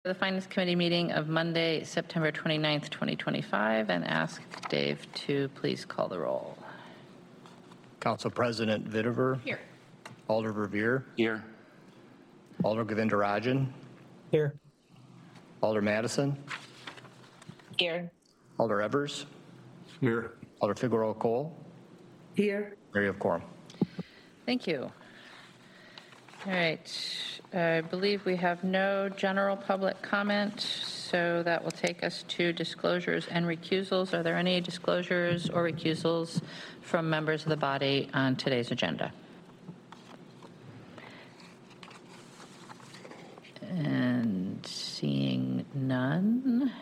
The Finance Committee meeting of Monday, September 29th, 2025, and ask Dave to please call the roll. Council President Vitiver. Here. Alder Verveer. Here. Alder Govindarajan. Here. Alder Madison. Here. Alder Evers. Here. Alder Figueroa Cole. Here. Mayor of quorum. Thank you. All right. I believe we have no general public comment, so that will take us to disclosures and recusals. Are there any disclosures or recusals from members of the body on today's agenda? And seeing none.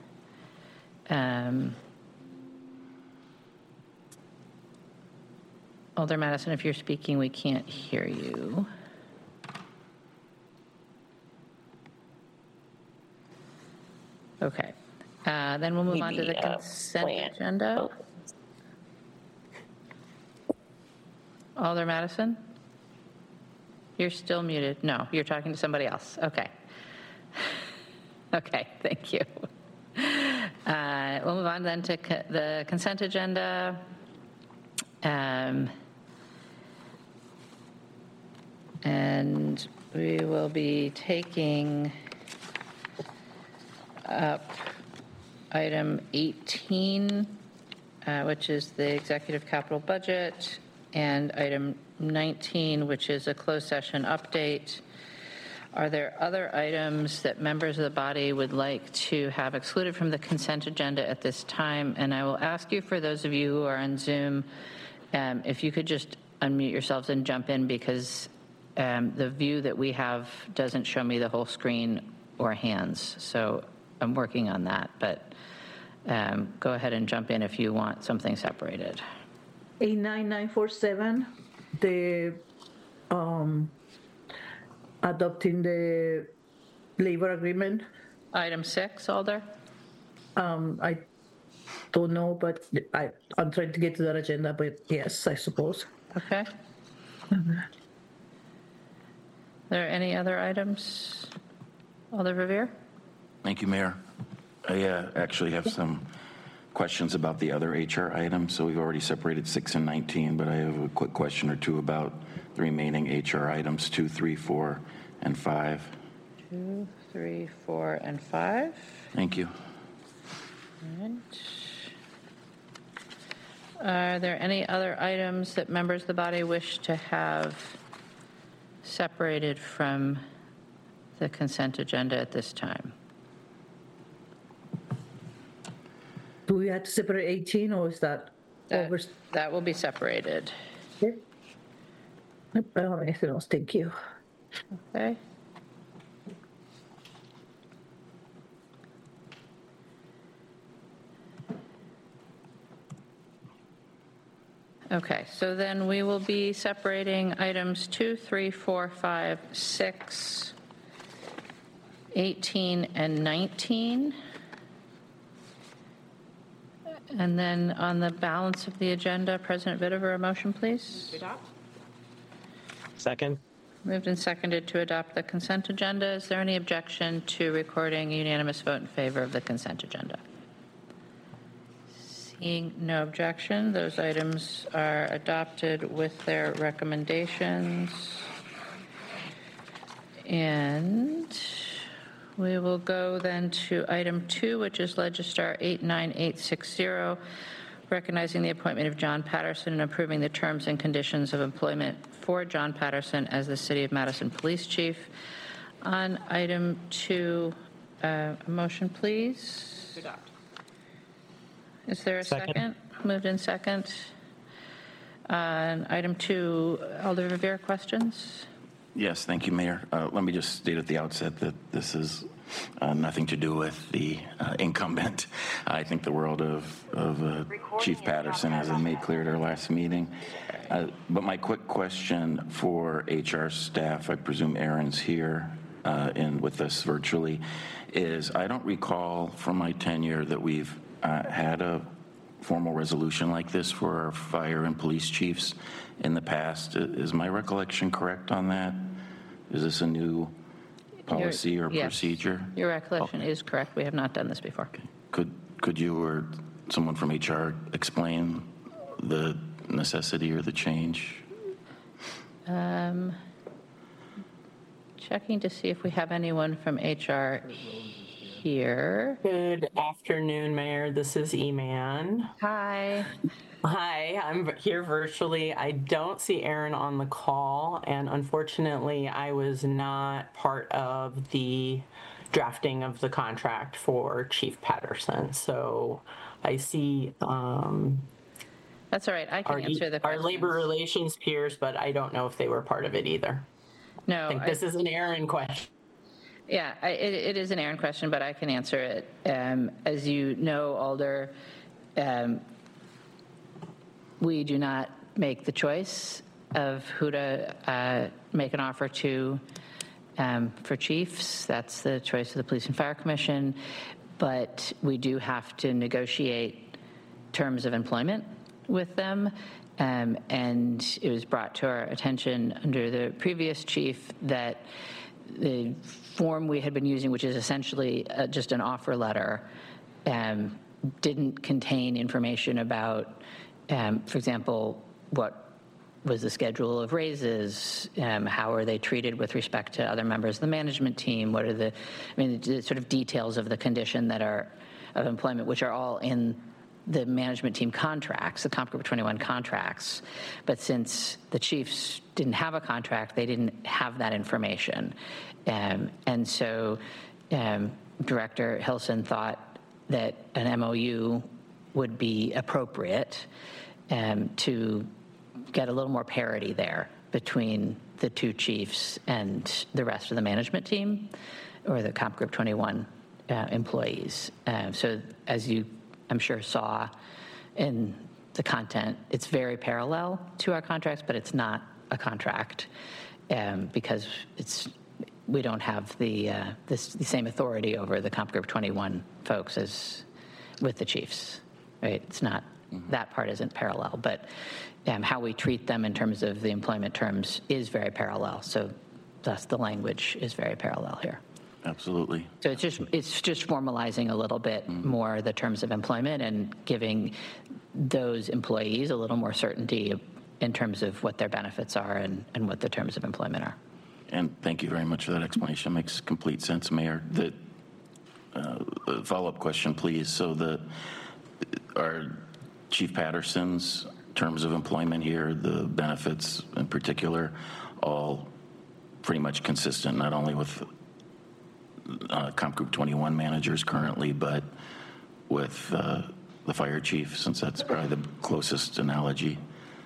Alder Madison, if you're speaking, we can't hear you. Okay. Then we'll move on to the consent agenda. Alder Madison? You're still muted. No, you're talking to somebody else. Okay. Okay, thank you. We'll move on then to the consent agenda. And we will be taking up item 18, which is the executive capital budget, and item 19, which is a closed session update. Are there other items that members of the body would like to have excluded from the consent agenda at this time? And I will ask you, for those of you who are on Zoom, if you could just unmute yourselves and jump in, because the view that we have doesn't show me the whole screen or hands. So I'm working on that, but go ahead and jump in if you want something separated. 89947, the adopting the labor agreement. Item 6, Alder? I don't know, but I'm trying to get to that agenda, but yes, I suppose. Okay. Are there any other items? Alder Verveer? Thank you, Mayor. I actually have some questions about the other HR items. So we've already separated 6 and 19, but I have a quick question or two about the remaining HR items, 2, 3, 4, and 5. 2, 3, 4, and 5. Thank you. All right. Are there any other items that members of the body wish to have separated from the consent agenda at this time? Do we have to separate 18, or is that over? That will be separated. Nope, I don't have anything else. Thank you. Okay. Okay, so then we will be separating items 2, 3, 4, 5, 6, 18, and 19. And then on the balance of the agenda, President Vitiver, a motion, please. Adopt. Second. Moved and seconded to adopt the consent agenda. Is there any objection to recording a unanimous vote in favor of the consent agenda? Seeing no objection, those items are adopted with their recommendations. And we will go then to item 2, which is Legistar 89860, recognizing the appointment of John Patterson and approving the terms and conditions of employment for John Patterson as the City of Madison Police Chief. On item 2, a motion, please. To adopt. Is there a second? Moved in second. On item 2, Alder Verveer, questions? Yes, thank you, Mayor. Let me just state at the outset that this is nothing to do with the incumbent. I think the world of Chief Patterson, as I made clear at our last meeting. But my quick question for HR staff, I presume Aaron's here with us virtually, is I don't recall from my tenure that we've had a formal resolution like this for our fire and police chiefs in the past. Is my recollection correct on that? Is this a new policy or Yes. procedure? Your recollection is correct. We have not done this before. Could you or someone from HR explain the necessity or the change? Checking to see if we have anyone from HR here. Good afternoon, Mayor. This is Eman. Hi. Hi, I'm here virtually. I don't see Aaron on the call, and unfortunately, I was not part of the drafting of the contract for Chief Patterson. So I see That's all right. I can answer the our questions. labor relations peers, but I don't know if they were part of it either. No, I think this is an Aaron question. yeah, it is an Aaron question, but I can answer it. As you know, Alder, we do not make the choice of who to make an offer to for chiefs. That's the choice of the Police and Fire Commission. But we do have to negotiate terms of employment with them. And it was brought to our attention under the previous chief that the form we had been using, which is essentially just an offer letter, didn't contain information about, for example, what was the schedule of raises, how are they treated with respect to other members of the management team, what are the sort of details of the condition that are of employment, which are all in the management team contracts, the Comp Group 21 contracts. But since the chiefs didn't have a contract, they didn't have that information. And so Director Hilson thought that an MOU would be appropriate to get a little more parity there between the two chiefs and the rest of the management team or the Comp Group 21 employees. So as you, I'm sure, saw in the content, it's very parallel to our contracts, but it's not a contract because we don't have the same authority over the Comp Group 21 folks as with the chiefs, right? It's not, that part isn't parallel, but how we treat them in terms of the employment terms is very parallel. So thus the language is very parallel here. Absolutely. So it's just formalizing a little bit more the terms of employment and giving those employees a little more certainty in terms of what their benefits are and what the terms of employment are. And thank you very much for that explanation. Makes complete sense, Mayor. The follow-up question, please. So are Chief Patterson's terms of employment here, the benefits in particular, all pretty much consistent, not only with Comp Group 21 managers currently, but with the fire chief, since that's probably the closest analogy?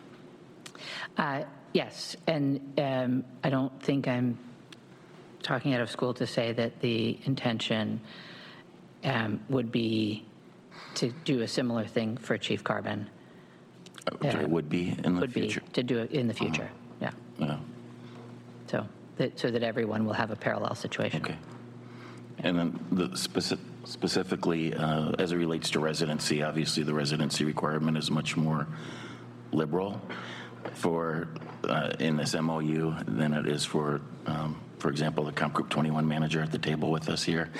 Yes, and I don't think I'm talking out of school to say that the intention would be to do a similar thing for Chief Carbon. It would be in the Would future? be to do it in the future, yeah. Yeah. So that everyone will have a parallel situation. Okay. And then specifically, as it relates to residency, obviously the residency requirement is much more liberal for in this MOU than it is for example, the Comp Group 21 manager at the table with us here.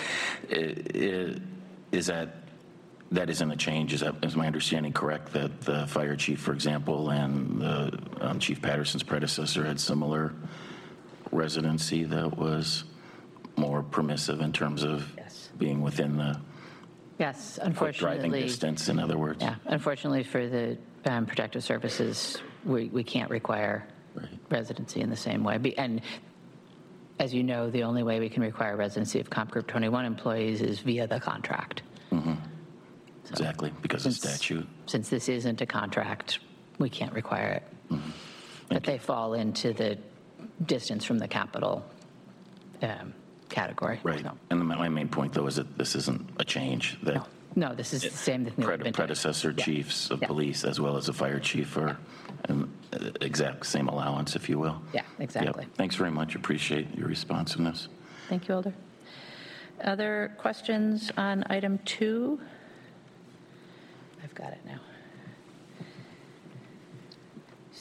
Is that isn't a change? Is my understanding correct that the fire chief, for example, and the Chief Patterson's predecessor had similar residency that was more permissive in terms of being within the Yes, driving unfortunately. distance, in other words? Yeah, unfortunately for the protective services, we can't require residency in the same way. And as you know, the only way we can require residency of Comp Group 21 employees is via the contract. Exactly, because of statute. Since this isn't a contract, we can't require it. But they fall into the distance from the capital category. Right. So, And my main point, though, is that this isn't a change. That no, this is the same thing that we've been doing. predecessor Yeah. chiefs of Yeah. police, as well as the fire chief, are an exact same allowance, if you will. Yeah, exactly. Yep. Thanks very much. Appreciate your responsiveness. Thank you, Alder. Other questions on item 2? I've got it now.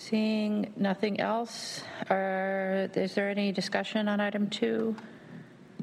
Seeing nothing else, is there any discussion on item 2?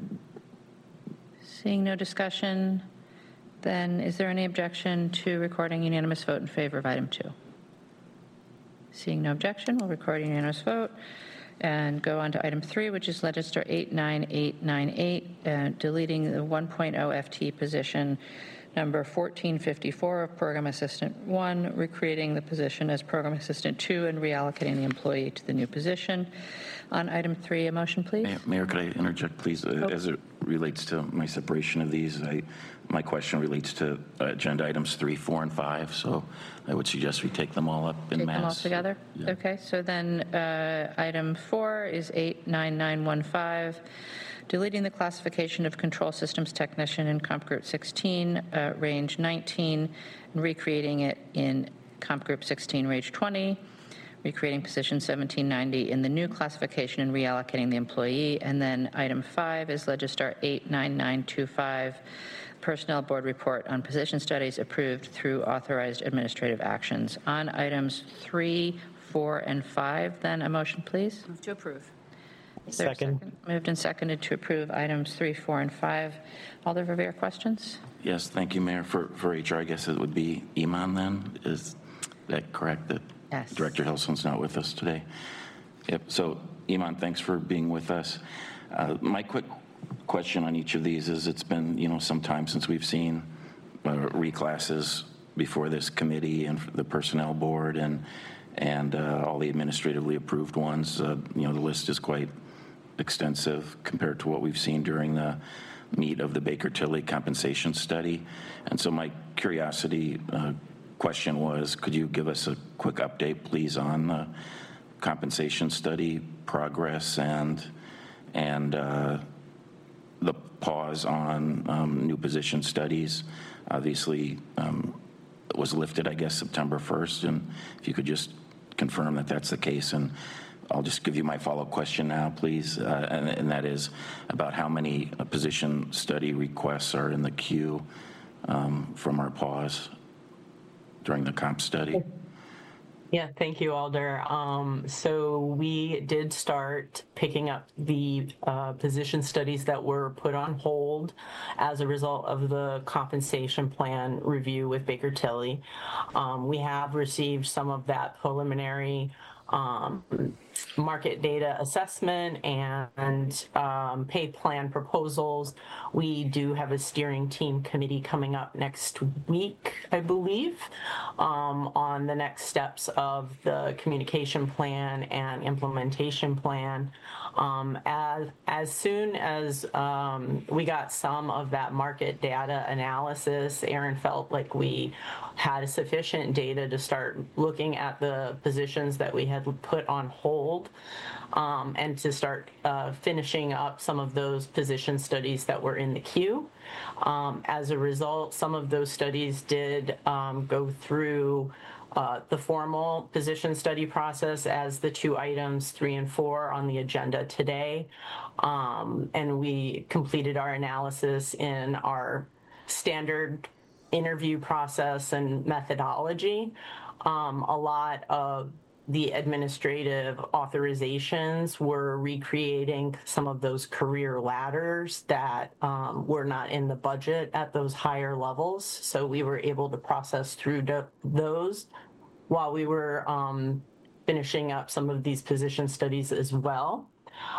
Seeing no discussion, then is there any objection to recording unanimous vote in favor of item 2? Seeing no objection, we'll record a unanimous vote and go on to item 3, which is Register 89898, deleting the 1.0 FT position number 1454 of Program Assistant 1, recreating the position as Program Assistant 2, and reallocating the employee to the new position. On item 3, a motion, please. Mayor, could I interject, please? As it relates to my separation of these, my question relates to agenda items 3, 4, and 5, so I would suggest we take them all up in Take mass. them all together? Yeah. Okay, so then item 4 is 89915, deleting the classification of control systems technician in Comp Group 16, range 19, and recreating it in Comp Group 16, range 20, recreating position 1790 in the new classification and reallocating the employee. And then item 5 is Legistar 89925, Personnel Board report on position studies approved through authorized administrative actions. On items 3, 4, and 5, then a motion, please. Move to approve. Is there a Second. Moved and seconded to approve items 3, 4, and 5. Alder Verveer, questions? Yes, thank you, Mayor. For HR, I guess it would be Iman then. Is that correct? That Yes. Director Hilson's not with us today. Yep. So Iman, thanks for being with us. My quick question on each of these is, it's been some time since we've seen reclasses before this committee and the Personnel Board and all the administratively approved ones. The list is quite extensive compared to what we've seen during the meat of the Baker Tilly compensation study. And so my curiosity question was, could you give us a quick update, please, on the compensation study progress and the pause on new position studies? Obviously, it was lifted, I guess, September 1st, and if you could just confirm that that's the case. And I'll just give you my follow-up question now, please, and that is about how many position study requests are in the queue from our pause during the comp study. Yeah, thank you, Alder. So we did start picking up the position studies that were put on hold as a result of the compensation plan review with Baker Tilly. We have received some of that preliminary market data assessment and pay plan proposals. We do have a steering team committee coming up next week, I believe, on the next steps of the communication plan and implementation plan. As soon as we got some of that market data analysis, Aaron felt like we had sufficient data to start looking at the positions that we had put on hold, and to start finishing up some of those position studies that were in the queue. As a result, some of those studies did go through the formal position study process as the 2 items 3 and 4 on the agenda today. And we completed our analysis in our standard interview process and methodology. A lot of the administrative authorizations were recreating some of those career ladders that were not in the budget at those higher levels. So we were able to process through those while we were finishing up some of these position studies as well.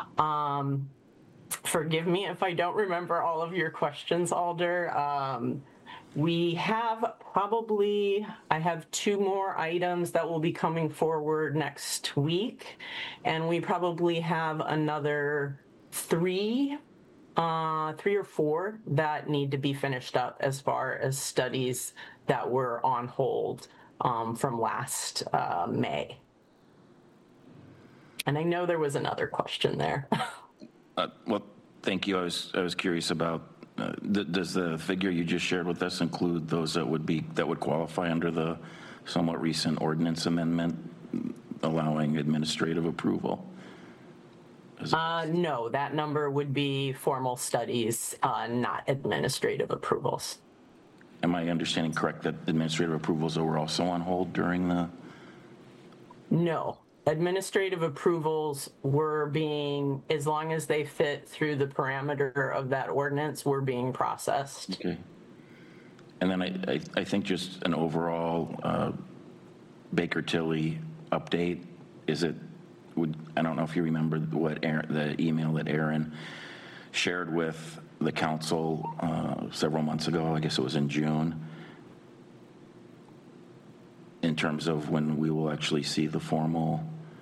Forgive me if I don't remember all of your questions, Alder. We have I have 2 more items that will be coming forward next week, and we probably have another 3 or 4 that need to be finished up as far as studies that were on hold from last May. And I know there was another question there. Well, thank you. I was curious about, does the figure you just shared with us include those that would qualify under the somewhat recent ordinance amendment allowing administrative approval? No, that number would be formal studies, not administrative approvals. Am I understanding correct that administrative approvals were also on hold during the? No, administrative approvals were being, as long as they fit through the parameter of that ordinance, were being processed. Okay. And then I think just an overall Baker Tilly update, I don't know if you remember the email that Aaron shared with the council several months ago, I guess it was in June, in terms of when we will actually see the formal.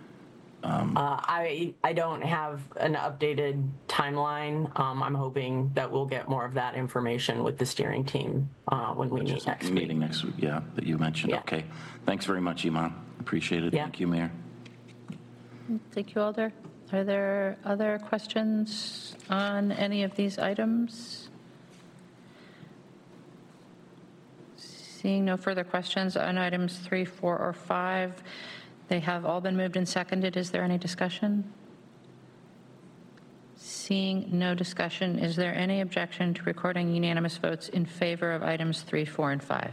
I don't have an updated timeline. I'm hoping that we'll get more of that information with the steering team when we meet next week. Meeting next week, yeah, that you mentioned. Yeah. Okay. Thanks very much, Iman. Appreciate it. Yeah. Thank you, Mayor. Thank you, Alder. Are there other questions on any of these items? Seeing no further questions on items 3, 4, or 5, they have all been moved and seconded. Is there any discussion? Seeing no discussion, is there any objection to recording unanimous votes in favor of items 3, 4, and 5?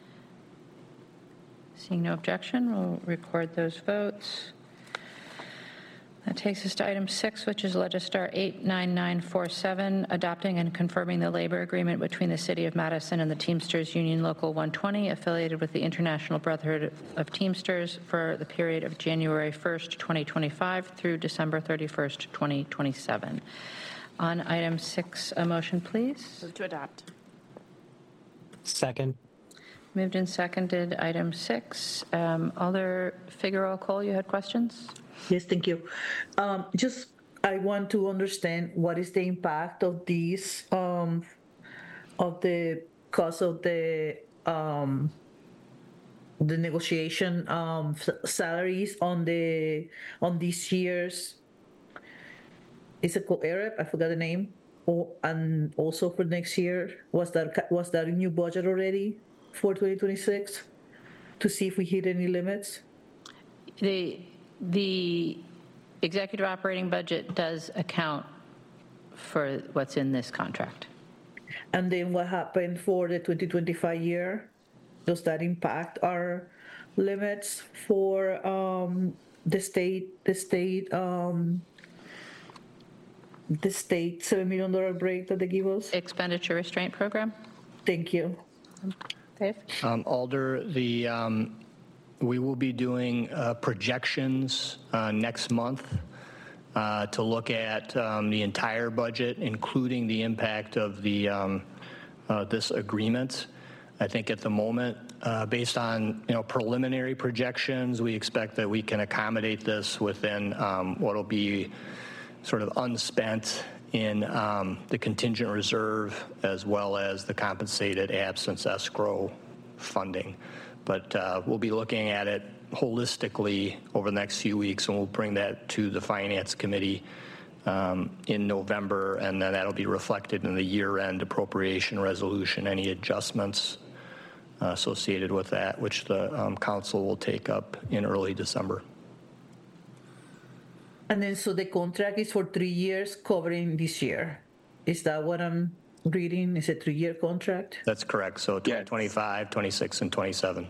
Seeing no objection, we'll record those votes. That takes us to item 6, which is Legistar 89947, adopting and confirming the labor agreement between the City of Madison and the Teamsters Union Local 120, affiliated with the International Brotherhood of Teamsters, for the period of January 1st, 2025 through December 31st, 2027. On item 6, a motion, please. Move to adopt. Second. Moved and seconded, item 6. Alder Figueroa-Cole, you had questions? Yes, thank you. I want to understand what is the impact of these, of the cost of the negotiation salaries on this year's. Is it called AREP? I forgot the name. And also for next year, was that a new budget already for 2026 to see if we hit any limits? The executive operating budget does account for what's in this contract. And then what happened for the 2025 year? Does that impact our limits for the state $7 million break that they give us? Expenditure restraint program? Thank you. Dave? Alder, we will be doing projections next month to look at the entire budget, including the impact of this agreement. I think at the moment, based on preliminary projections, we expect that we can accommodate this within what will be sort of unspent in the contingent reserve, as well as the compensated absence escrow funding. But we'll be looking at it holistically over the next few weeks, and we'll bring that to the Finance Committee in November, and then that'll be reflected in the year-end appropriation resolution, any adjustments associated with that, which the council will take up in early December. And then, so the contract is for 3 years covering this year. Is that what I'm reading? Is it a 3-year contract? That's correct. So 2025, 26, and 27.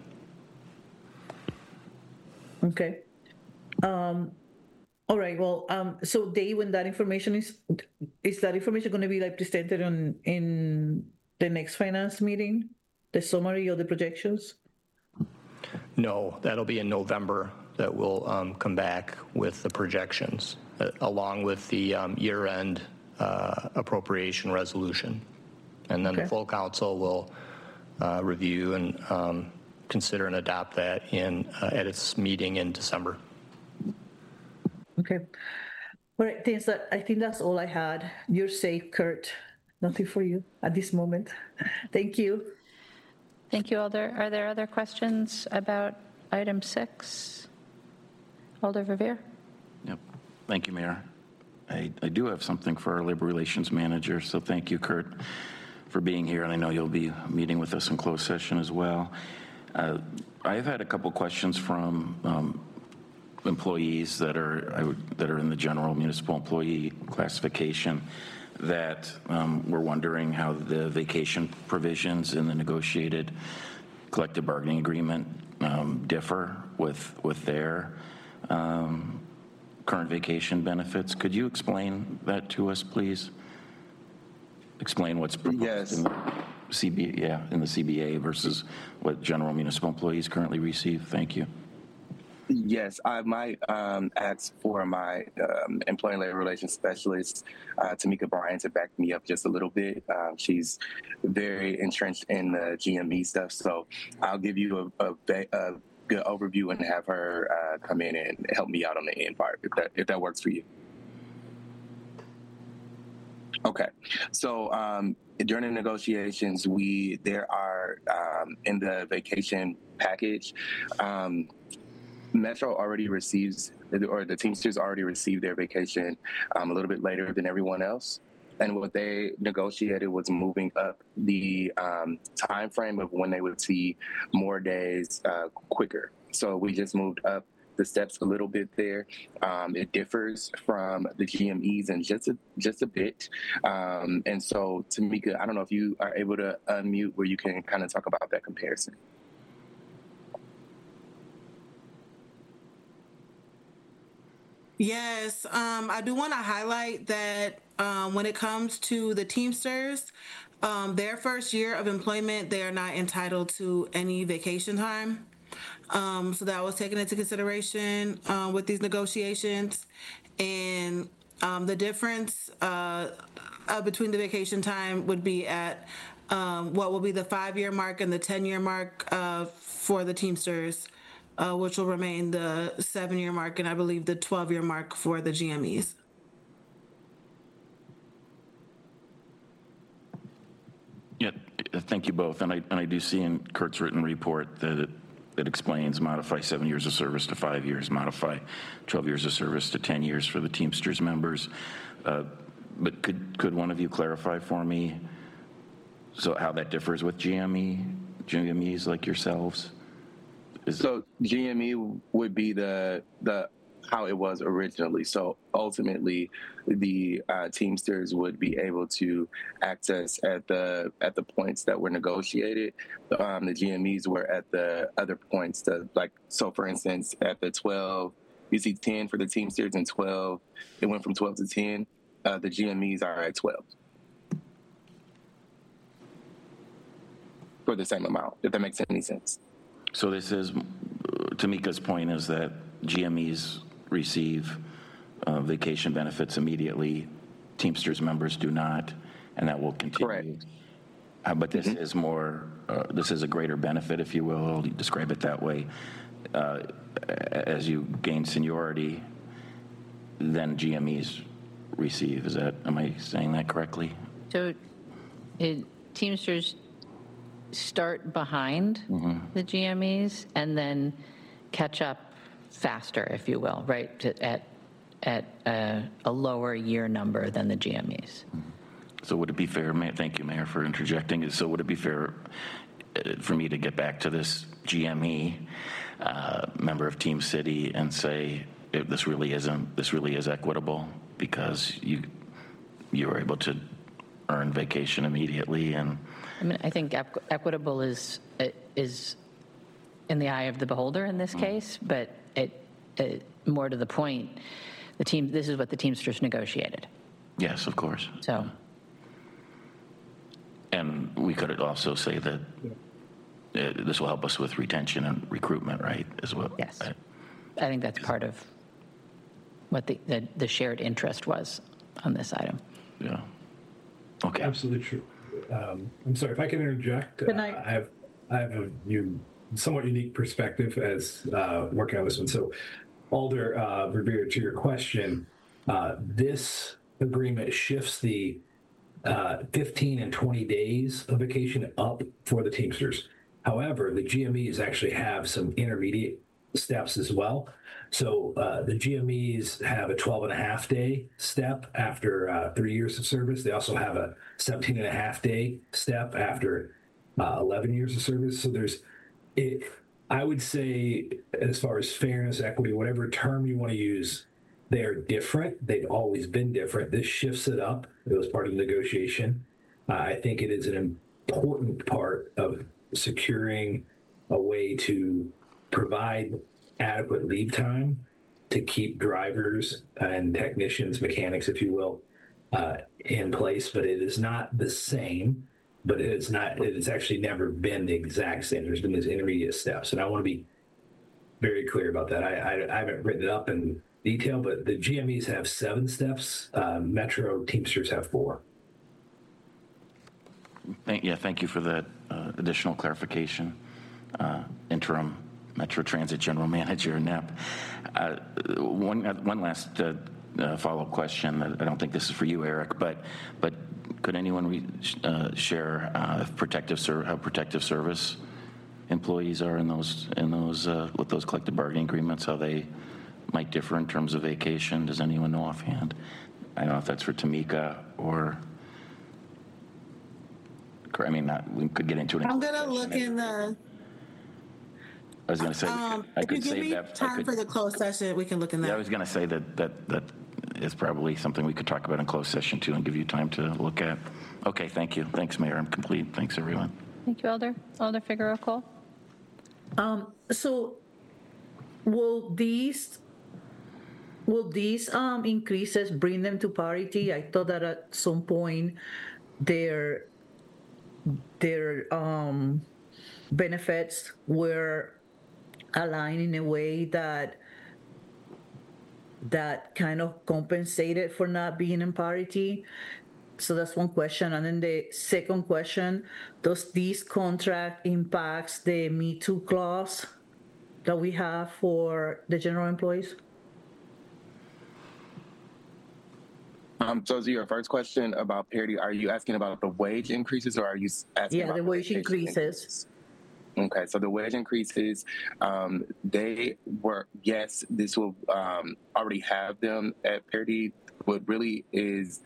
Okay. All right. Well, so Dave, when that information is that information going to be like presented in the next finance meeting? The summary of the projections? No, that'll be in November that we'll come back with the projections along with the year-end appropriation resolution. And then the full council will review and consider and adopt that at its meeting in December. Okay. All right. I think that's all I had. You're safe, Kurt. Nothing for you at this moment. Thank you. Thank you, Alder. Are there other questions about item 6? Alder Verveer? Yep. Thank you, Mayor. I do have something for our Labor Relations Manager, so thank you, Kurt, for being here, and I know you'll be meeting with us in closed session as well. I've had a couple questions from employees that are in the general municipal employee classification that were wondering how the vacation provisions in the negotiated collective bargaining agreement differ with their current vacation benefits. Could you explain that to us, please? Explain what's proposed Yes. in the in the CBA versus what general municipal employees currently receive. Thank you. Yes, I might ask for my employee and labor relations specialist, Tamika Bryan, to back me up just a little bit. She's very entrenched in the GME stuff, so I'll give you a good overview and have her come in and help me out on the end part, if that works for you. Okay, so during the negotiations, there are in the vacation package. Metro already receives, or the Teamsters already received their vacation a little bit later than everyone else. And what they negotiated was moving up the time frame of when they would see more days quicker. So we just moved up the steps a little bit there. It differs from the GMEs in just a bit. And so, Tamika, I don't know if you are able to unmute where you can kind of talk about that comparison. Yes, I do want to highlight that when it comes to the Teamsters, their first year of employment, they are not entitled to any vacation time. So that was taken into consideration with these negotiations. And the difference between the vacation time would be at what will be the 5-year mark and the 10-year mark for the Teamsters. Which will remain the 7-year mark and I believe the 12-year mark for the GMEs. Yeah, thank you both. And I do see in Kurt's written report that it explains modify 7 years of service to 5 years, modify 12 years of service to 10 years for the Teamsters members. But could one of you clarify for me how that differs with GMEs like yourselves? So GME would be the how it was originally. So ultimately, the Teamsters would be able to access at the points that were negotiated. The GMEs were at the other points. So for instance, at the 12, you see 10 for the Teamsters and 12. It went from 12 to 10. The GMEs are at 12 for the same amount. If that makes any sense. So this is, Tamika's point is that GMEs receive vacation benefits immediately, Teamsters members do not, and that will continue. Correct. But this is more, this is a greater benefit, if you will, I'll describe it that way, as you gain seniority than GMEs receive. Am I saying that correctly? So Teamsters start behind the GMEs and then catch up faster, if you will, right, at a lower year number than the GMEs. So would it be fair, thank you, Mayor, for interjecting. So would it be fair for me to get back to this GME member of Team City and say this really is equitable because you were able to earn vacation immediately? And I mean, I think equitable is in the eye of the beholder in this case, but it more to the point, this is what the Teamsters negotiated. Yes, of course. So, and we could also say that this will help us with retention and recruitment, right? As well. Yes, I think that's part of what the shared interest was on this item. Yeah. Okay. Absolutely true. I'm sorry if I can interject. I have a somewhat unique perspective as working on this one. So, Alder Rivera, to your question, this agreement shifts the 15 and 20 days of vacation up for the Teamsters. However, the GMEs actually have some intermediate steps as well. So the GMEs have a 12.5 day step after 3 years of service. They also have a 17.5 day step after 11 years of service. So I would say, as far as fairness, equity, whatever term you want to use, they're different. They've always been different. This shifts it up. It was part of the negotiation. I think it is an important part of securing a way to provide adequate leave time to keep drivers and technicians, mechanics, if you will, in place, but it is not the same. But it's actually never been the exact same. There's been these intermediate steps, and I want to be very clear about that. I haven't written it up in detail, but the GMEs have 7 steps. Metro Teamsters have 4. Thank you for that additional clarification. Interim Metro Transit General Manager, NEP. One last follow-up question. I don't think this is for you, Eric, but could anyone share how protective service employees are in those with those collective bargaining agreements? How they might differ in terms of vacation? Does anyone know offhand? I don't know if that's for Tamika or. I mean, we could get into it. I'm gonna look in the. I was going to say, I could save that. Time for the closed session, we can look in that. Yeah, I was going to say that is probably something we could talk about in closed session too, and give you time to look at. Okay, thank you. Thanks, Mayor. I'm complete. Thanks, everyone. Thank you, Alder. Alder Figueroa-Cole. So, will these increases bring them to parity? I thought that at some point their benefits were aligned in a way that kind of compensated for not being in parity. So that's one question. And then the second question, does this contract impacts the Me Too clause that we have for the general employees? So your first question about parity, are you asking about the wage increases, or are you asking about the wage increases? Okay, so the wage increases, they were, yes, this will already have them at parity. What really is,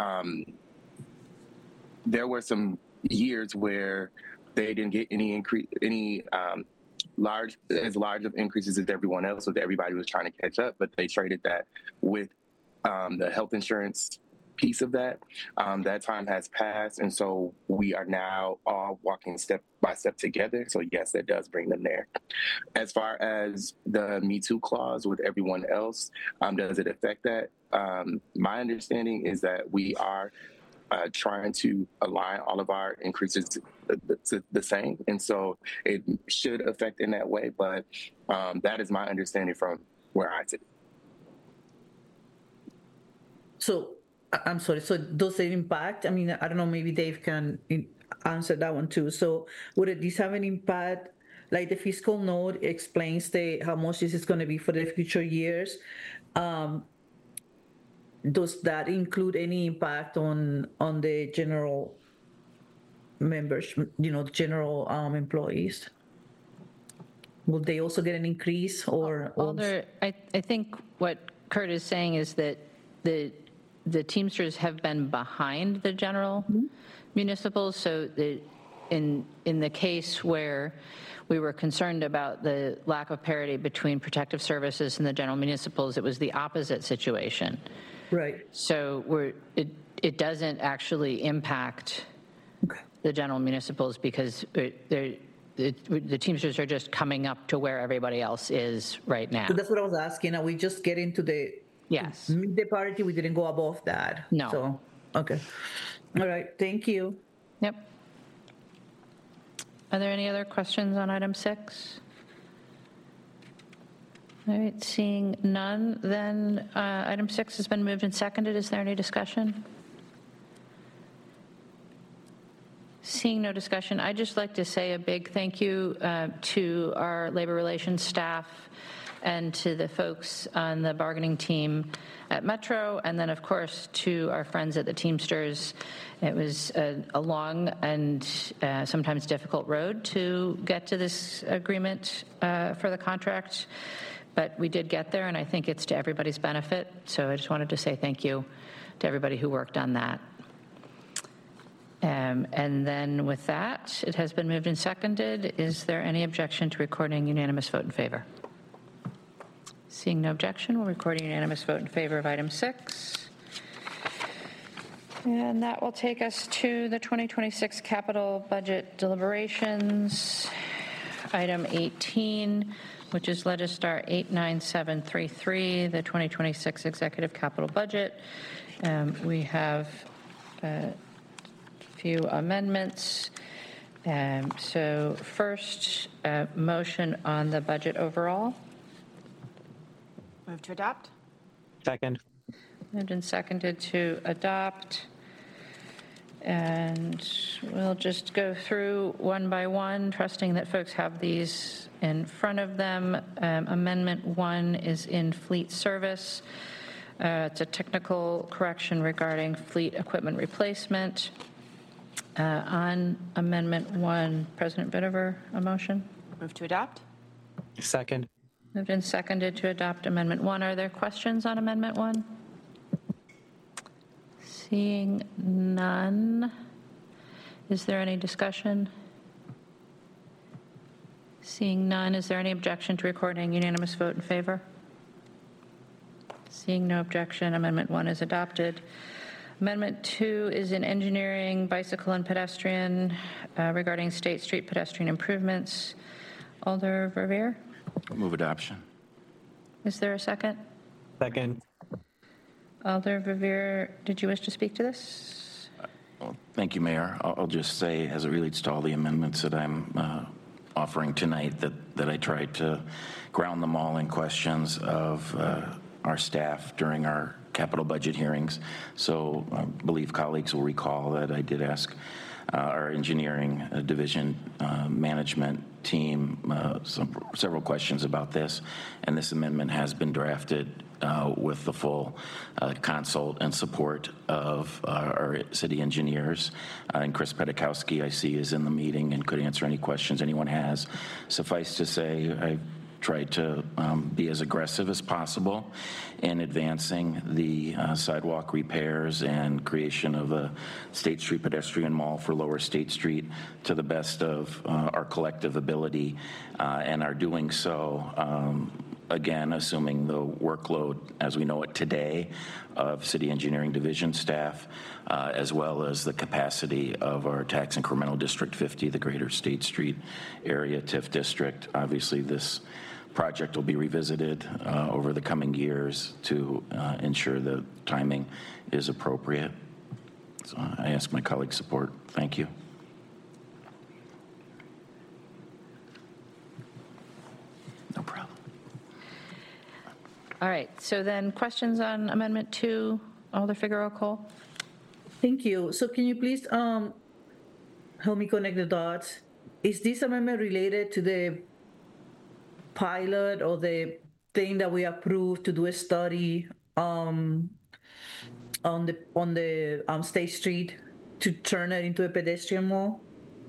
there were some years where they didn't get any large of increases as everyone else, so that everybody was trying to catch up, but they traded that with the health insurance piece of that. That time has passed, and so we are now all walking step by step together. So yes, that does bring them there. As far as the Me Too clause with everyone else, does it affect that? My understanding is that we are trying to align all of our increases to the same, and so it should affect in that way, but that is my understanding from where I sit. So, I'm sorry, so does it impact? I mean, I don't know, maybe Dave can answer that one too. So would this have an impact? Like the fiscal note explains how much this is going to be for the future years. Does that include any impact on the general members, general employees? Will they also get an increase or? Alder, I think what Kurt is saying is that the Teamsters have been behind the general municipals. So in the case where we were concerned about the lack of parity between protective services and the general municipals, it was the opposite situation. Right. So it doesn't actually impact the general municipals because the Teamsters are just coming up to where everybody else is right now. So that's what I was asking. Are we just getting to the parity? We didn't go above that. No. So, okay. All right. Thank you. Yep. Are there any other questions on item 6? All right. Seeing none, then item 6 has been moved and seconded. Is there any discussion? Seeing no discussion, I'd just like to say a big thank you to our labor relations staff and to the folks on the bargaining team at Metro, and then, of course, to our friends at the Teamsters. It was a long and sometimes difficult road to get to this agreement for the contract, but we did get there, and I think it's to everybody's benefit. So I just wanted to say thank you to everybody who worked on that. And then with that, it has been moved and seconded. Is there any objection to recording unanimous vote in favor? Seeing no objection, we'll record a unanimous vote in favor of item 6. And that will take us to the 2026 capital budget deliberations. Item 18, which is Legistar 89733, the 2026 Executive Capital Budget. We have a few amendments. So first, motion on the budget overall. Move to adopt. Second. Moved and seconded to adopt. And we'll just go through one by one, trusting that folks have these in front of them. Amendment 1 is in fleet service. It's a technical correction regarding fleet equipment replacement. On Amendment 1, President Bittever, a motion? Move to adopt. Second. Moved and seconded to adopt Amendment 1. Are there questions on Amendment 1? Seeing none. Is there any discussion? Seeing none, is there any objection to recording unanimous vote in favor? Seeing no objection, Amendment 1 is adopted. Amendment 2 is in engineering, bicycle and pedestrian regarding State Street pedestrian improvements. Alder Verveer? Move adoption. Is there a second? Second. Alder Verveer, did you wish to speak to this? Well, thank you, Mayor. I'll just say, as it relates to all the amendments that I'm offering tonight, that I tried to ground them all in questions of our staff during our capital budget hearings. So I believe colleagues will recall that I did ask our engineering division management team several questions about this, and this amendment has been drafted with the full consult and support of our city engineers. And Chris Pedikowski, I see, is in the meeting and could answer any questions anyone has. Suffice to say, I've tried to be as aggressive as possible in advancing the sidewalk repairs and creation of a State Street pedestrian mall for Lower State Street to the best of our collective ability, and are doing so, again, assuming the workload as we know it today of City Engineering Division staff, as well as the capacity of our tax incremental District 50, the Greater State Street area TIF district. Obviously, this project will be revisited over the coming years to ensure the timing is appropriate. So I ask my colleagues' support. Thank you. No problem. All right, so then questions on Amendment 2, Alder Figueroa Cole? Thank you. So can you please help me connect the dots? Is this amendment related to the pilot or the thing that we approved to do a study on the State Street to turn it into a pedestrian mall?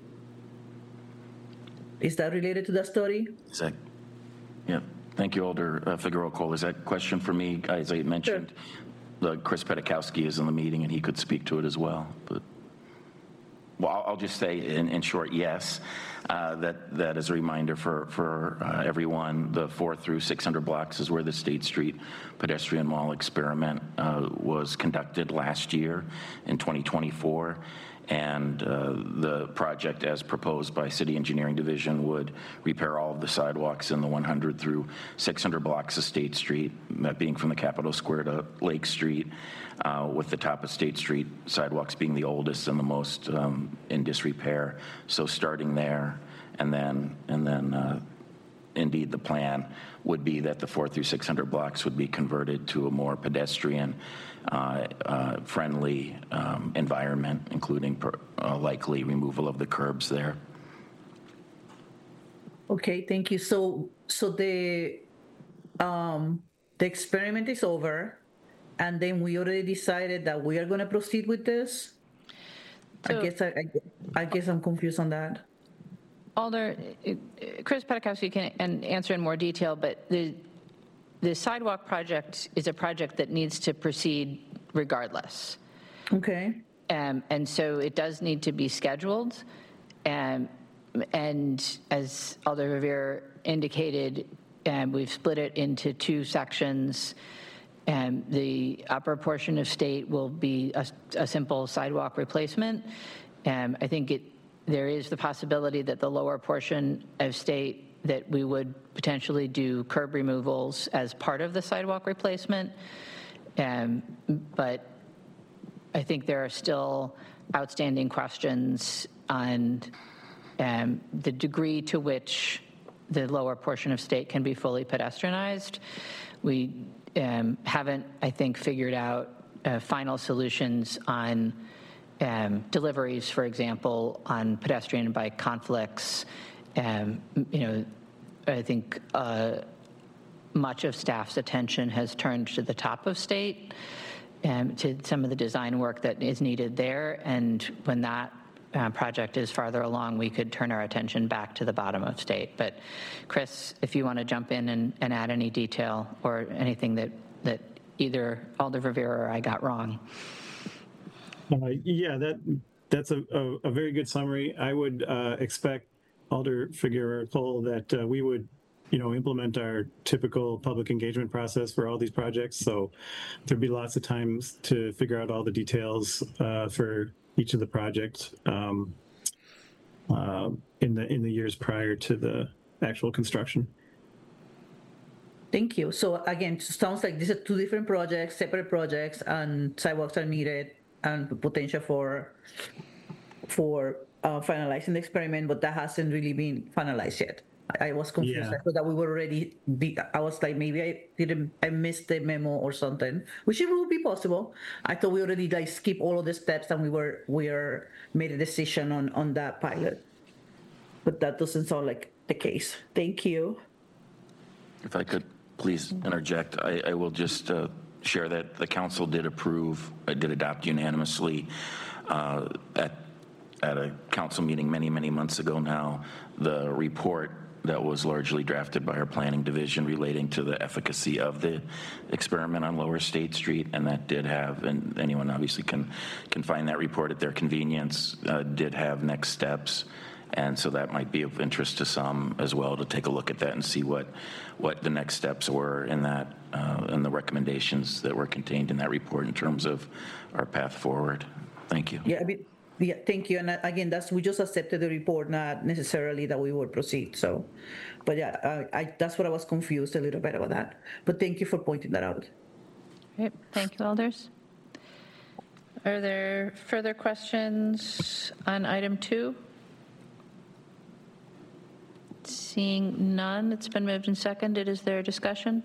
Is that related to that study? Is that? Yeah. Thank you, Alder Figueroa Cole. Is that question for me? As I mentioned, Chris Pedikowski is in the meeting and he could speak to it as well. But well, I'll just say in short, yes. That is a reminder for everyone. The 4 through 600 blocks is where the State Street pedestrian mall experiment was conducted last year in 2024. And the project, as proposed by City Engineering Division, would repair all of the sidewalks in the 100 through 600 blocks of State Street, that being from the Capitol Square to Lake Street, with the top of State Street sidewalks being the oldest and the most in disrepair. So starting there, and then indeed the plan would be that the 4 through 600 blocks would be converted to a more pedestrian friendly environment, including likely removal of the curbs there. Okay, thank you. So the experiment is over, and then we already decided that we are going to proceed with this. So, I guess I'm confused on that. Alder, Chris Pedikowski can answer in more detail, but the sidewalk project is a project that needs to proceed regardless. Okay. And so it does need to be scheduled. And as Alder Revere indicated, we've split it into 2 sections. The upper portion of State will be a simple sidewalk replacement. I think there is the possibility that the lower portion of State that we would potentially do curb removals as part of the sidewalk replacement. But I think there are still outstanding questions on the degree to which the lower portion of State can be fully pedestrianized. We haven't, I think, figured out final solutions on deliveries, for example, on pedestrian and bike conflicts. I think much of staff's attention has turned to the top of State, to some of the design work that is needed there. And when that project is farther along, we could turn our attention back to the bottom of State. But Chris, if you want to jump in and add any detail or anything that either Alder Rivera or I got wrong. Yeah, that's a very good summary. I would expect Alder Figueroa Cole that we would, implement our typical public engagement process for all these projects. So there'd be lots of times to figure out all the details for each of the projects in the years prior to the actual construction. Thank you. So again, it sounds like these are two different projects, separate projects, and sidewalks are needed and potential for finalizing the experiment, but that hasn't really been finalized yet. I was confused. Yeah. I thought that we were already. I was like, maybe I missed the memo or something, which it would be possible. I thought we already skipped all of the steps and we made a decision on that pilot, but that doesn't sound like the case. Thank you. If I could please interject, I will just share that the council did adopt unanimously at a council meeting many months ago now, the report that was largely drafted by our planning division relating to the efficacy of the experiment on Lower State Street, and that did have, and anyone obviously can find that report at their convenience, did have next steps. And so that might be of interest to some as well, to take a look at that and see what the next steps were in that, and the recommendations that were contained in that report in terms of our path forward. Thank you. Yeah, thank you. And again, we just accepted the report, not necessarily that we would proceed. So, but yeah, that's what I was confused a little bit about that. But thank you for pointing that out. Great. Thank you, Alders. Are there further questions on item 2? Seeing none, it's been moved and seconded. Is there a discussion?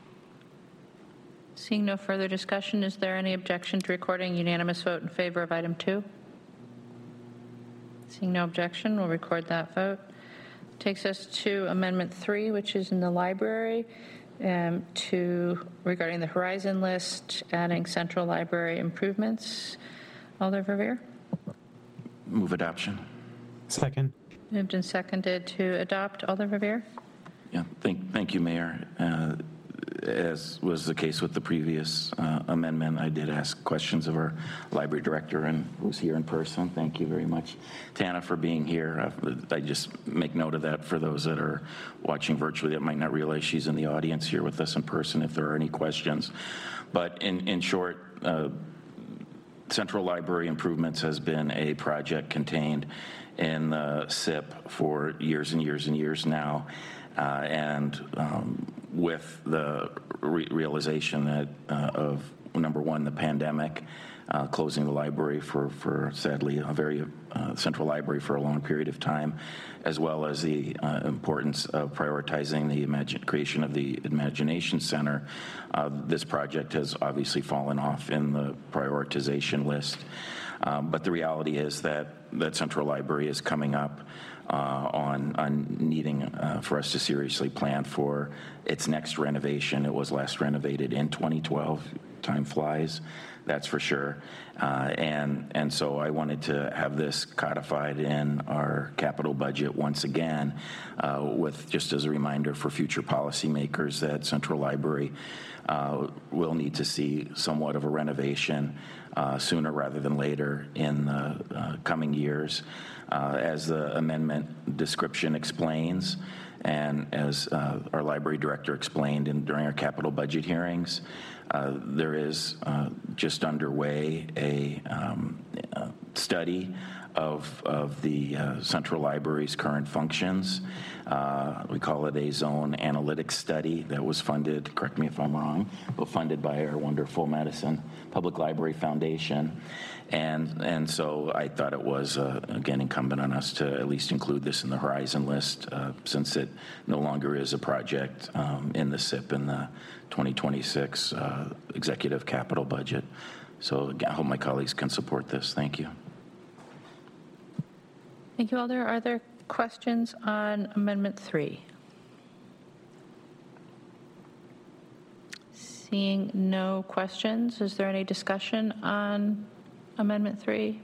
Seeing no further discussion, is there any objection to recording unanimous vote in favor of item 2? Seeing no objection, we'll record that vote. Takes us to Amendment 3, which is in the library, regarding the Horizon list, adding central library improvements. Alder Verveer? Move adoption. Second. Moved and seconded to adopt. Alder Verveer? Yeah, thank you, Mayor. As was the case with the previous amendment, I did ask questions of our library director and who's here in person. Thank you very much, Tana, for being here. I just make note of that for those that are watching virtually that might not realize she's in the audience here with us in person if there are any questions. But in short, Central Library Improvements has been a project contained in the SIP for years and years and years now. With the realization that of, number one, the pandemic, closing the library for sadly, a very central library for a long period of time, as well as the importance of prioritizing the creation of the Imagination Center, this project has obviously fallen off in the prioritization list. But the reality is that Central Library is coming up on needing for us to seriously plan for its next renovation. It was last renovated in 2012. Time flies, that's for sure. And so I wanted to have this codified in our capital budget once again, with just as a reminder for future policymakers that Central Library will need to see somewhat of a renovation sooner rather than later in the coming years. As the amendment description explains, and as our library director explained during our capital budget hearings, there is just underway a study of the Central Library's current functions. We call it a zone analytics study that was funded, correct me if I'm wrong, but funded by our wonderful Madison Public Library Foundation. And so I thought it was, again, incumbent on us to at least include this in the Horizon list, since it no longer is a project in the SIP in the 2026 executive capital budget. So again, I hope my colleagues can support this. Thank you. Thank you, Alder. Are there questions on Amendment 3? Seeing no questions, is there any discussion on Amendment 3?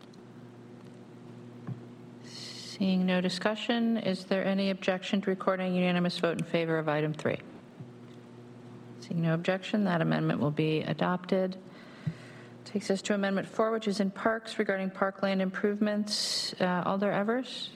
Seeing no discussion, is there any objection to recording a unanimous vote in favor of item 3? Seeing no objection, that amendment will be adopted. Takes us to Amendment 4, which is in Parks regarding parkland improvements. Alder Evers?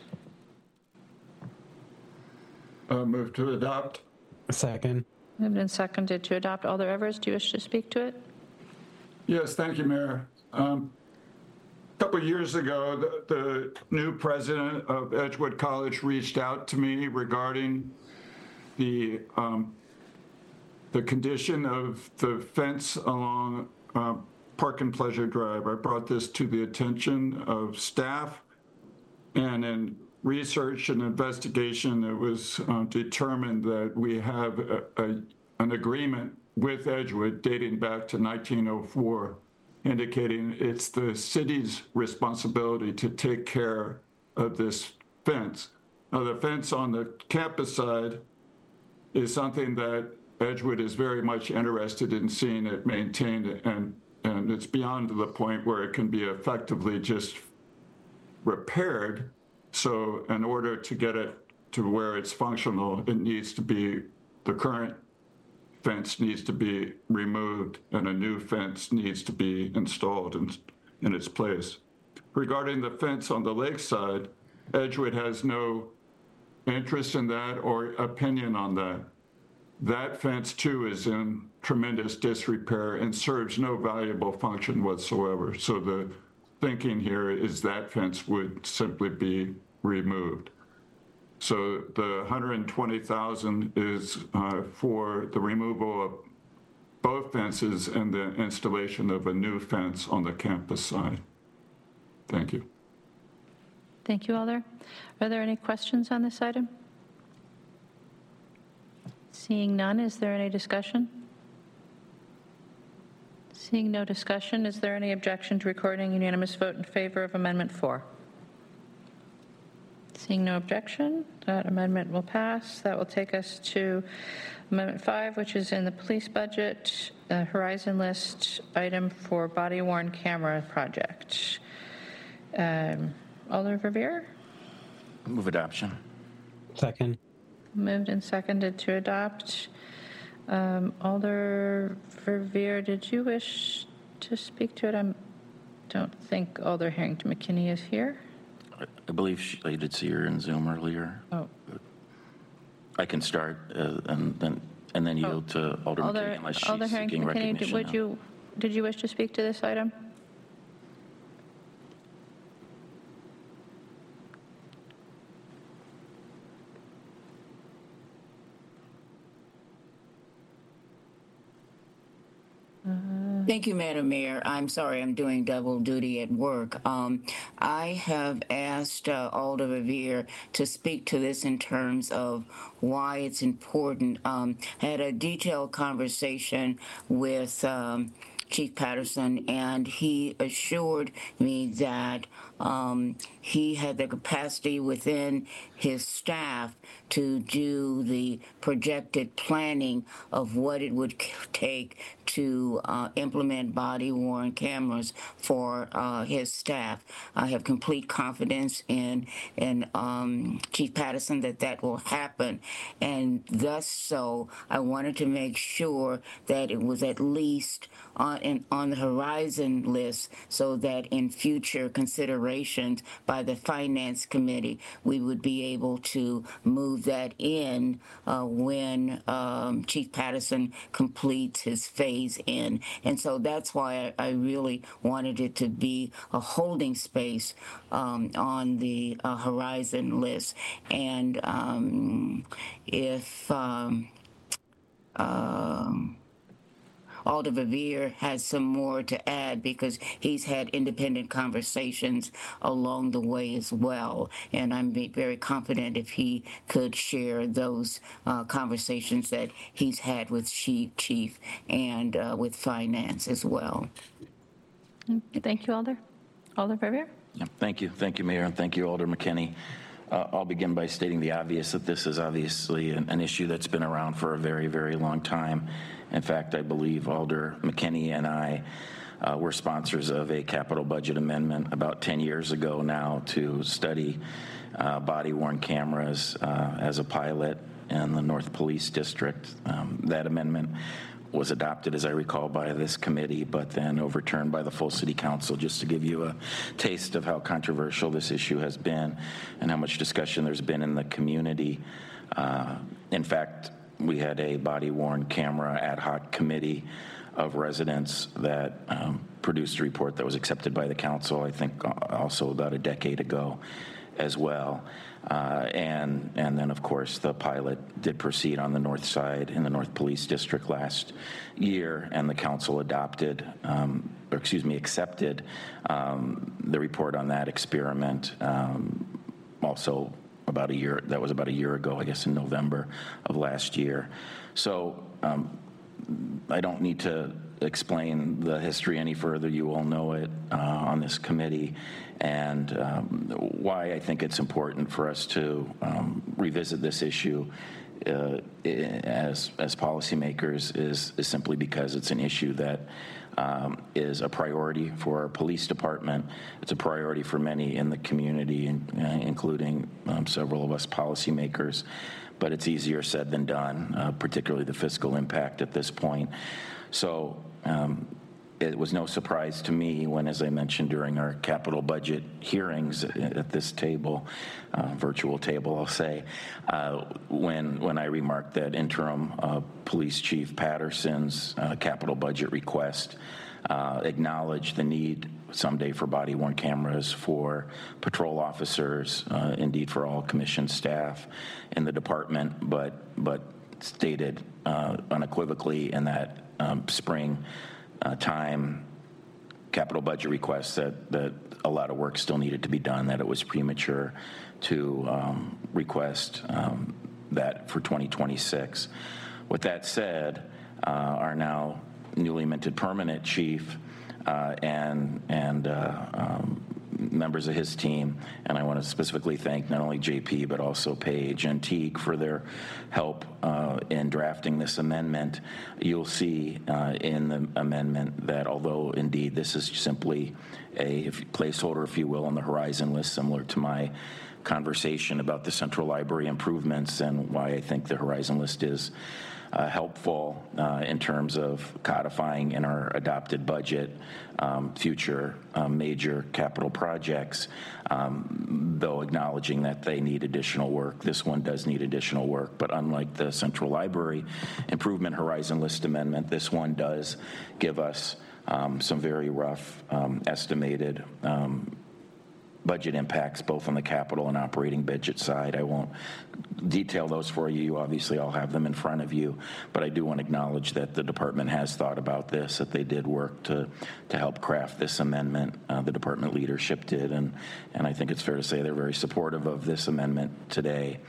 Move to adopt. Second. Moved and seconded to adopt. Alder Evers, do you wish to speak to it? Yes, thank you, Mayor. A couple of years ago, the new president of Edgewood College reached out to me regarding the condition of the fence along Park and Pleasure Drive. I brought this to the attention of staff, and in research and investigation, it was determined that we have an agreement with Edgewood dating back to 1904, indicating it's the city's responsibility to take care of this fence. Now, the fence on the campus side is something that Edgewood is very much interested in seeing it maintained, and it's beyond the point where it can be effectively just repaired. So in order to get it to where it's functional, it needs to be, the current fence needs to be removed and a new fence needs to be installed in its place. Regarding the fence on the lakeside, Edgewood has no interest in that or opinion on that. That fence too is in tremendous disrepair and serves no valuable function whatsoever. So the thinking here is that fence would simply be removed. So the $120,000 is for the removal of both fences and the installation of a new fence on the campus side. Thank you. Thank you, Alder. Are there any questions on this item? Seeing none, is there any discussion? Seeing no discussion, is there any objection to recording unanimous vote in favor of Amendment 4? Seeing no objection, that amendment will pass. That will take us to Amendment 5, which is in the police budget, Horizon list item for body-worn camera project. Alder Verveer? Move adoption. Second. Moved and seconded to adopt. Alder Verveer, did you wish to speak to it? I don't think Alder Harrington McKinney is here. I believe I did see her in Zoom earlier. Oh. I can start and then yield to Alder McKinney unless she's Alder seeking Harrington recognition. McKinney, did you wish to speak to this item? Thank you, Madam Mayor. I'm sorry, I'm doing double duty at work. I have asked Alder Verveer to speak to this in terms of why it's important. Had a detailed conversation with Chief Patterson, and he assured me that he had the capacity within his staff to do the projected planning of what it would take to implement body-worn cameras for his staff. I have complete confidence in Chief Patterson that will happen, and thus so I wanted to make sure that it was at least on the Horizon list so that in future consideration considerations by the Finance Committee, we would be able to move that in when Chief Patterson completes his phase in. And so that's why I really wanted it to be a holding space on the Horizon list. And if Alder Verveer has some more to add, because he's had independent conversations along the way as well. And I'm very confident if he could share those conversations that he's had with Chief and with Finance as well. Thank you, Alder. Alder Verveer? Yeah, thank you. Thank you, Mayor, and thank you, Alder McKinney. I'll begin by stating the obvious, that this is obviously an issue that's been around for a very, very long time. In fact, I believe Alder McKinney and I were sponsors of a capital budget amendment about 10 years ago now to study body-worn cameras as a pilot in the North Police District. That amendment was adopted, as I recall, by this committee, but then overturned by the full City Council, just to give you a taste of how controversial this issue has been and how much discussion there's been in the community. In fact, we had a body-worn camera ad hoc committee of residents that produced a report that was accepted by the council, I think also about a decade ago as well. And then, of course, the pilot did proceed on the north side in the North Police District last year, and the council accepted the report on that experiment also about a year. That was about a year ago, I guess, in November of last year. So I don't need to explain the history any further. You all know it on this committee, and why I think it's important for us to revisit this issue as policymakers is simply because it's an issue that is a priority for our police department. It's a priority for many in the community, including several of us policymakers. But it's easier said than done, particularly the fiscal impact at this point. So it was no surprise to me when, as I mentioned during our capital budget hearings at this table, virtual table, I'll say, when I remarked that interim Police Chief Patterson's capital budget request acknowledged the need someday for body-worn cameras for patrol officers, indeed for all commissioned staff in the department, but stated unequivocally in that spring time capital budget request that a lot of work still needed to be done, that it was premature to request that for 2026. With that said, our now newly minted permanent chief and members of his team, and I want to specifically thank not only JP but also Paige and Teague for their help in drafting this amendment. You'll see in the amendment that although indeed this is simply a placeholder, if you will, on the Horizon list, similar to my conversation about the Central Library improvements and why I think the Horizon list is helpful in terms of codifying in our adopted budget future major capital projects, though acknowledging that they need additional work. This one does need additional work, but unlike the Central Library Improvement Horizon List Amendment, this one does give us some very rough estimated budget impacts, both on the capital and operating budget side. I won't detail those for you. You obviously all have them in front of you, but I do want to acknowledge that the department has thought about this, that they did work to help craft this amendment. The department leadership did, and I think it's fair to say they're very supportive of this amendment today.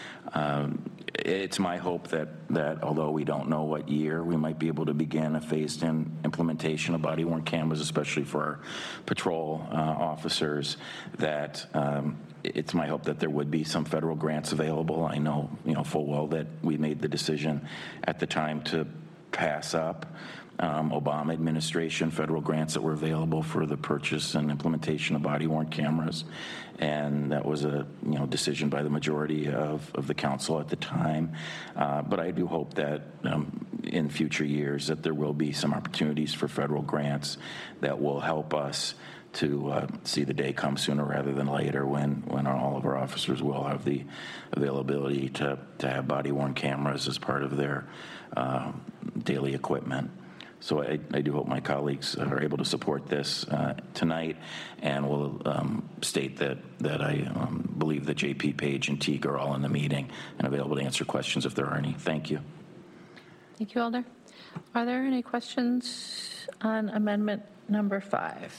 It's my hope that although we don't know what year, we might be able to begin a phased-in implementation of body-worn cameras, especially for our patrol officers, that it's my hope that there would be some federal grants available. I know, full well that we made the decision at the time to pass up Obama administration federal grants that were available for the purchase and implementation of body-worn cameras, and that was a decision by the majority of the council at the time. But I do hope that in future years that there will be some opportunities for federal grants that will help us see the day come sooner rather than later when all of our officers will have the availability to have body-worn cameras as part of their daily equipment. So I do hope my colleagues are able to support this tonight, and will state that I believe that JP, Page, and Teague are all in the meeting and available to answer questions if there are any. Thank you. Thank you, Alder. Are there any questions on amendment number 5?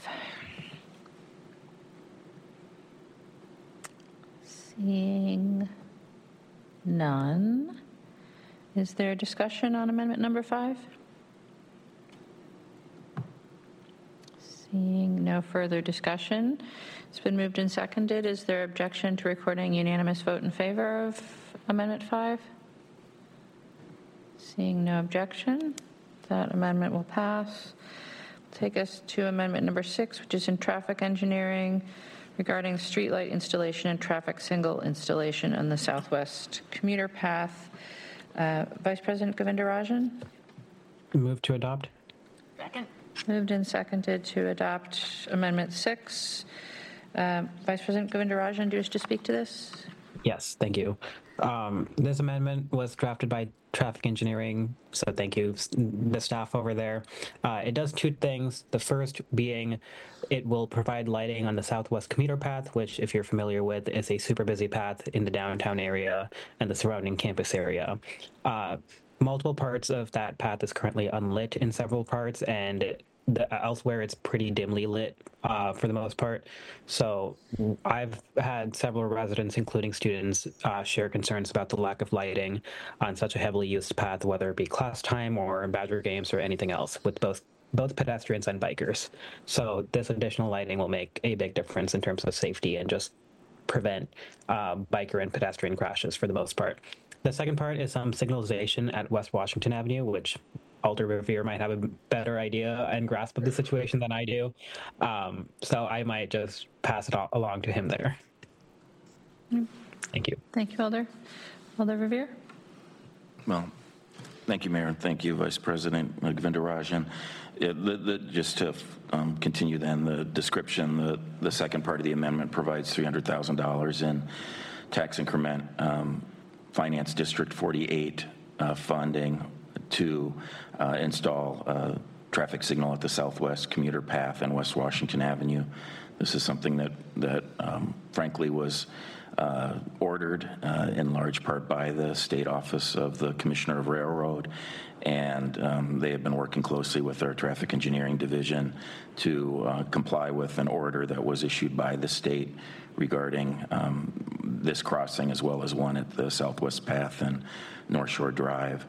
Seeing none. Is there discussion on amendment number 5? Seeing no further discussion. It's been moved and seconded. Is there objection to recording unanimous vote in favor of amendment 5? Seeing no objection, that amendment will pass. Take us to amendment number 6, which is in traffic engineering regarding streetlight installation and traffic signal installation on the Southwest commuter path. Vice President Govindarajan? Move to adopt. Second. Moved and seconded to adopt amendment 6. Vice President Govindarajan, do you wish to speak to this? Yes, thank you. This amendment was drafted by traffic engineering, so thank you, the staff over there. It does 2 things. The first being it will provide lighting on the Southwest commuter path, which, if you're familiar with, is a super busy path in the downtown area and the surrounding campus area. Multiple parts of that path is currently unlit in several parts, and elsewhere it's pretty dimly lit for the most part. So I've had several residents, including students, share concerns about the lack of lighting on such a heavily used path, whether it be class time or Badger games or anything else, with both pedestrians and bikers. So this additional lighting will make a big difference in terms of safety and just prevent biker and pedestrian crashes for the most part. The second part is some signalization at West Washington Avenue, which Alder Revere might have a better idea and grasp of the situation than I do. So I might just pass it along to him there. Thank you. Thank you, Alder. Alder Revere? Well, thank you, Mayor, and thank you, Vice President Govindarajan. Just to continue then the description, the second part of the amendment provides $300,000 in tax increment Finance District 48 funding to install traffic signal at the Southwest commuter path and West Washington Avenue. This is something that frankly was ordered in large part by the State Office of the Commissioner of Railroad, and they have been working closely with our Traffic Engineering Division to comply with an order that was issued by the state regarding this crossing, as well as one at the Southwest Path and North Shore Drive.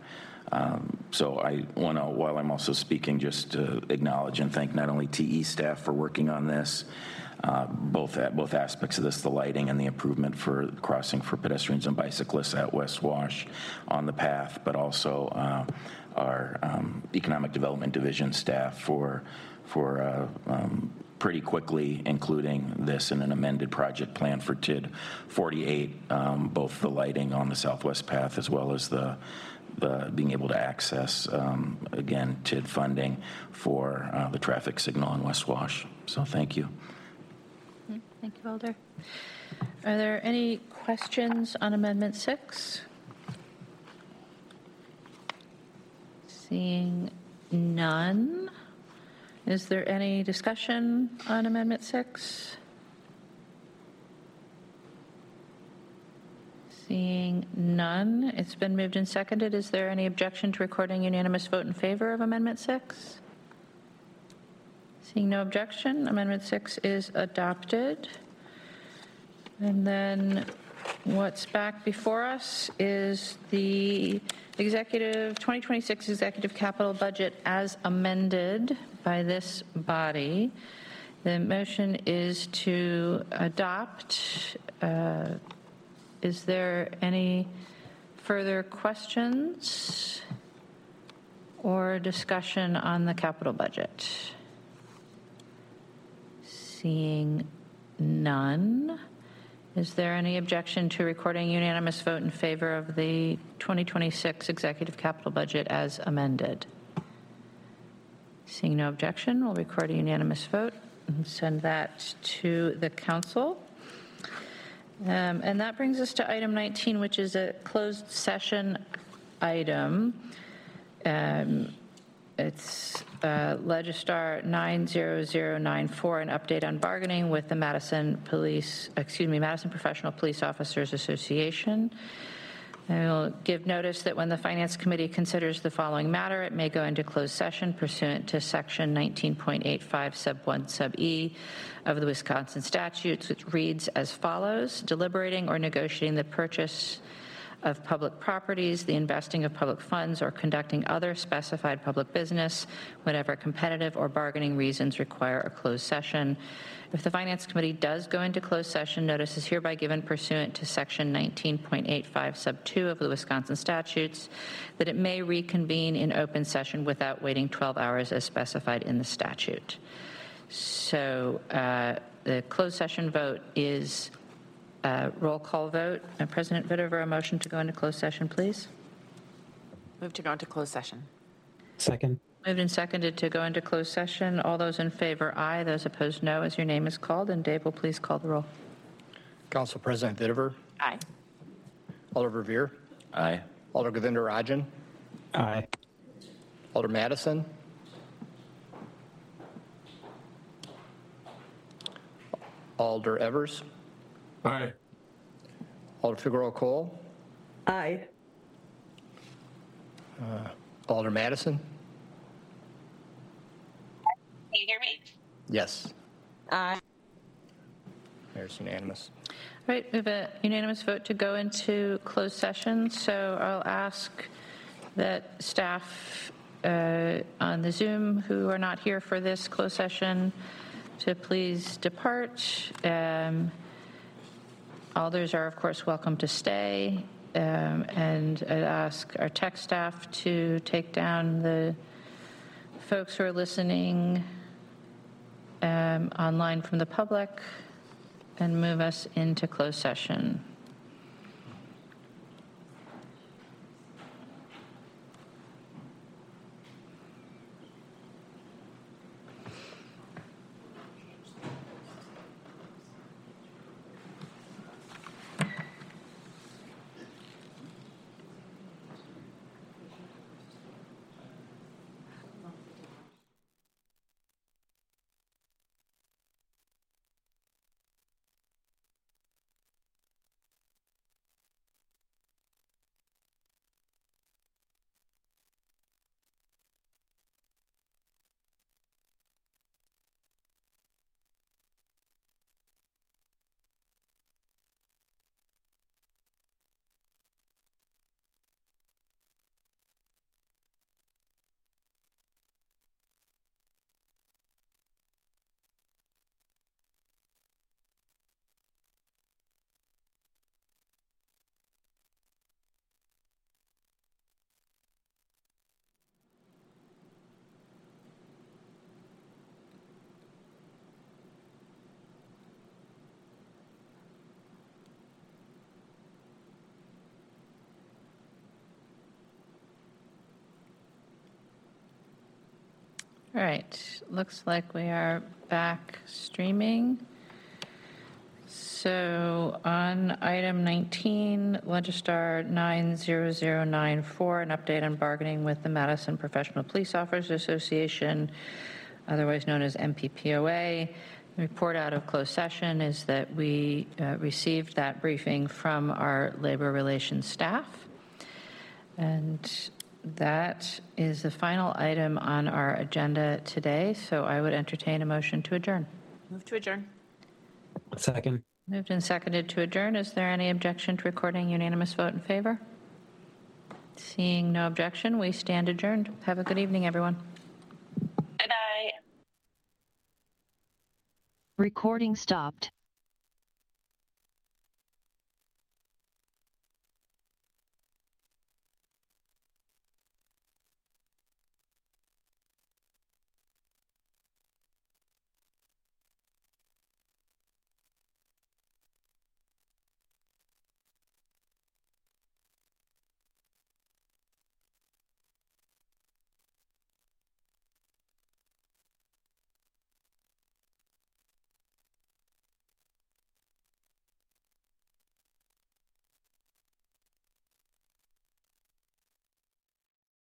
So I want to, while I'm also speaking, just to acknowledge and thank not only TE staff for working on this, both aspects of this, the lighting and the improvement for crossing for pedestrians and bicyclists at West Wash on the path, but also our Economic Development Division staff for pretty quickly including this in an amended project plan for TID 48, both the lighting on the Southwest Path as well as the being able to access, again, TID funding for the traffic signal on West Wash. So thank you. Thank you, Alder. Are there any questions on Amendment 6? Seeing none. Is there any discussion on Amendment 6? Seeing none, it's been moved and seconded. Is there any objection to recording unanimous vote in favor of Amendment 6? Seeing no objection, Amendment 6 is adopted. And then what's back before us is the 2026 Executive Capital Budget as amended by this body. The motion is to adopt. Is there any further questions or discussion on the capital budget? Seeing none. Is there any objection to recording unanimous vote in favor of the 2026 Executive Capital Budget as amended? Seeing no objection, we'll record a unanimous vote send that to the council. And that brings us to item 19, which is a closed session item. It's Legistar 90094, an update on bargaining with the Madison Professional Police Officers Association. I will give notice that when the Finance Committee considers the following matter, it may go into closed session pursuant to Section 19.85 sub 1 sub E of the Wisconsin statutes, which reads as follows: deliberating or negotiating the purchase of public properties, the investing of public funds, or conducting other specified public business, whenever competitive or bargaining reasons require a closed session. If the Finance Committee does go into closed session, notice is hereby given pursuant to Section 19.85 sub 2 of the Wisconsin statutes that it may reconvene in open session without waiting 12 hours as specified in the statute. So the closed session vote is roll call vote. President Vitover, a motion to go into closed session, please. Move to go into closed session. Second. Moved and seconded to go into closed session. All those in favor, aye. Those opposed, no, as your name is called. And Dave will please call the roll. Council President Vitover. Aye. Alder Verveer. Aye. Alder Govindarajan. Aye. Alder Madison. Alder Evers. Aye. Alder Figueroa Cole. Aye. Alder Madison. Can you hear me? Yes. Aye. There's unanimous. All right, we have a unanimous vote to go into closed session. So I'll ask that staff on the Zoom who are not here for this closed session to please depart. Alders are, of course, welcome to stay. And I'd ask our tech staff to take down the folks who are listening online from the public and move us into closed session. All right, looks like we are back streaming. So on item 19, Legistar 90094, an update on bargaining with the Madison Professional Police Officers Association, otherwise known as MPPOA. The report out of closed session is that we received that briefing from our labor relations staff. And that is the final item on our agenda today, so I would entertain a motion to adjourn. Move to adjourn. Second. Moved and seconded to adjourn. Is there any objection to recording unanimous vote in favor? Seeing no objection, we stand adjourned. Have a good evening, everyone. Bye-bye. Recording stopped.